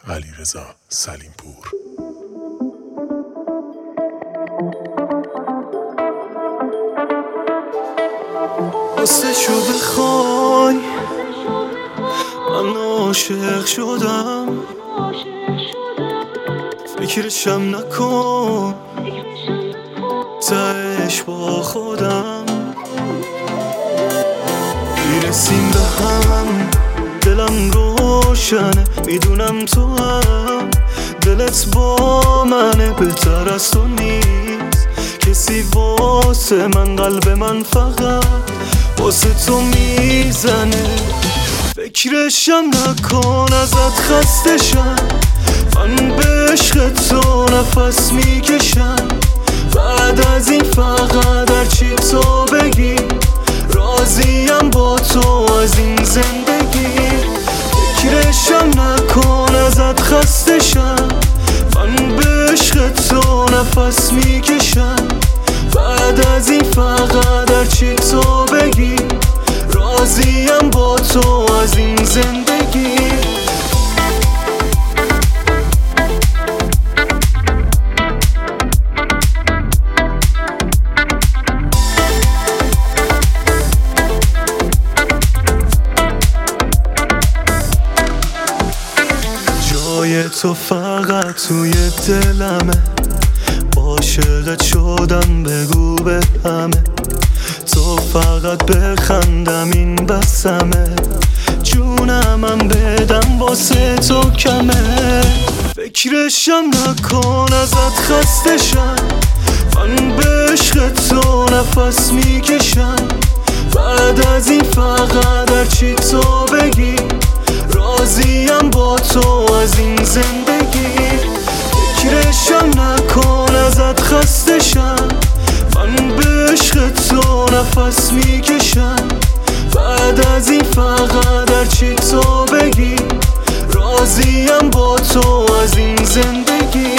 علیرضا سلیمپور. راستشو بخوای من عاشق شدم، فکرشم نکن تهش با خودم میرسیم به هم، دلم روشنه، میدونم تو هم دلت با منه، بهتر از تو نیست کسی واسه من، قلب من فقط واسه تو میزنه. فکرشم نکن ازت خسته شم، من به عشق تو نفس میکشم، بعد از این فقط هرچی تو بگی راضیم با تو از این زندگی. فکرشم نکن ازت خسته شم، من به عشق تو نفس میکشم، بعد از این فقط هرچی تو بگی راضیم با تو از این زندگی. جای تو فقط توی دلمه، عاشقت شدم بگو به همه، تو فقط بخندم این بسمه، جونمم بدم واسه تو کمه. فکرشم نکن ازت خسته شم، من به عشق تو نفس میکشم، بعد از این فقط هرچی تو بگی راضیم با تو از این زندگی. فکرشم نکن ازت خسته شم، من به عشق تو نفس میکشم، بعد از این فقط هرچی تو بگی راضیم با تو از این زندگی.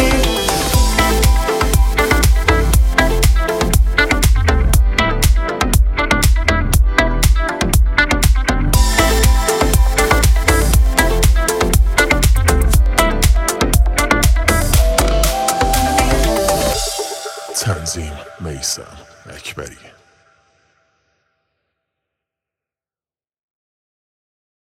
تنظیم میثم اکبری.